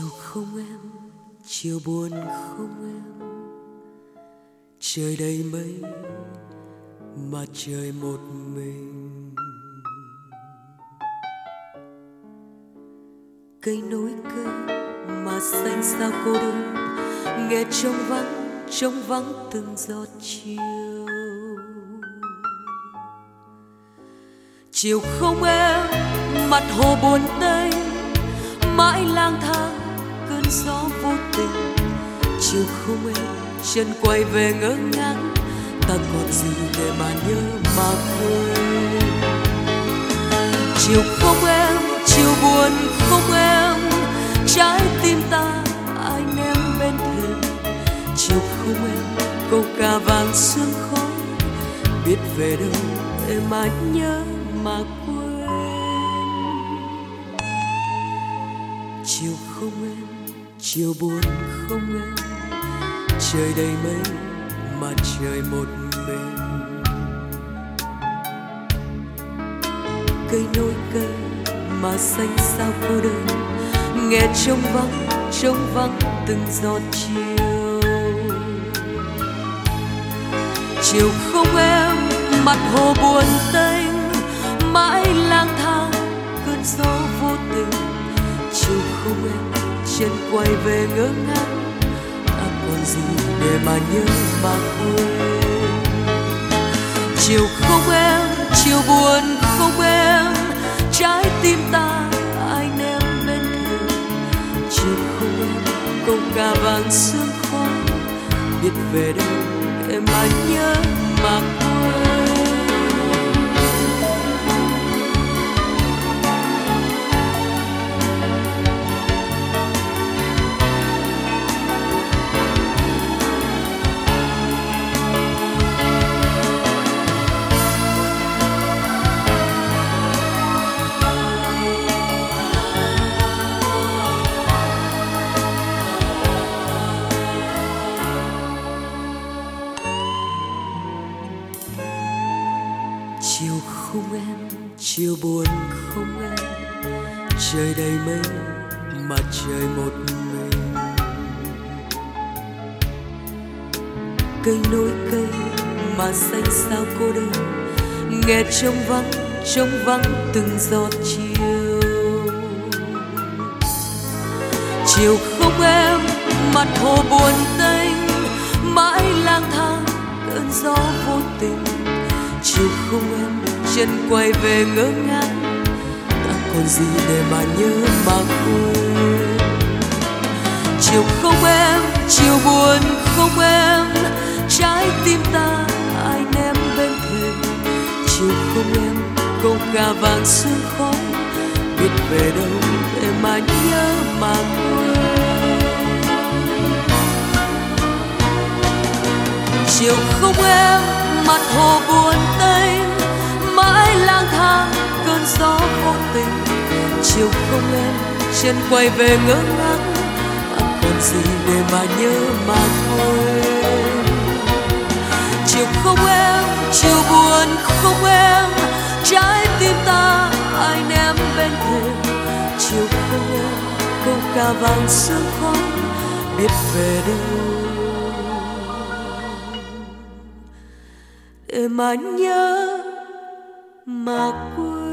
Chiều không em, chiều buồn không em, trời đầy mây mà trời một mình. Cây nối cây mà xanh sao cô đơn, nghe trống vắng từng giọt chiều. Chiều không em, mặt hồ buồn tênh, mãi lang thang cơn gió vô tình. Chiều không em, chân quay về ngỡ ngàng, ta còn gì để mà nhớ mà quên. Chiều không em, chiều buồn không em, trái tim ta ai ném bên thềm. Chiều không em, câu ca vàng sương khói, biết về đâu để mà nhớ mà quên. Chiều không em, chiều buồn không em, trời đầy mây mà trời một mình. Cây nối cây mà xanh sao cô đơn, nghe trống vắng từng giọt chiều. Chiều không em, mặt hồ buồn tênh, mãi lang thang cơn gió vô tình. Chiều không em, chân quay về ngỡ ngàng, ta còn gì để mà nhớ mà quên. Chiều không em, chiều buồn không em, trái tim ta ai ném bên thềm. Chiều không em, câu ca vàng sương khói, biết về đâu để mà nhớ mà quên. Chiều không em, chiều buồn không em, trời đầy mây mà trời một mình. Cây nối cây mà xanh sao cô đơn, nghe trống vắng từng giọt chiều. Chiều không em, mặt hồ buồn tênh, mãi lang thang cơn gió vô tình. Chiều không em, chân quay về ngỡ ngàng, ta còn gì để mà nhớ mà quên. Chiều không em, chiều buồn không em, trái tim ta ai ném bên thềm. Chiều không em, câu ca vàng sương khói, biết về đâu để mà nhớ mà quên. Chiều không em, mặt hồ buồn tênh, mãi lang thang cơn gió vô tình. Chiều không em, chân quay về ngỡ ngàng, ta còn gì để mà nhớ mà quên. Chiều không em, chiều buồn không em, trái tim ta ai ném bên thềm. Chiều không em, câu ca vàng sương khói, biết về đâu để mà nhớ mà quên.